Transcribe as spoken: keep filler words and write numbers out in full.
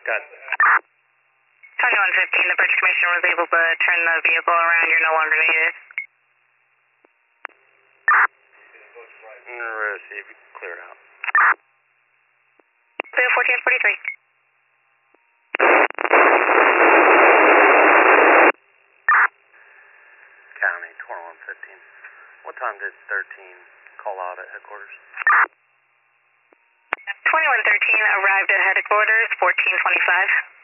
Got it. twenty-one fifteen, the bridge commissioner was able to turn the vehicle around. You're no longer needed. Receive, clear it out. Bill fourteen forty-three. County, twenty-one fifteen. What time did thirteen call out at headquarters? twenty-one thirteen arrived at headquarters, fourteen twenty-five.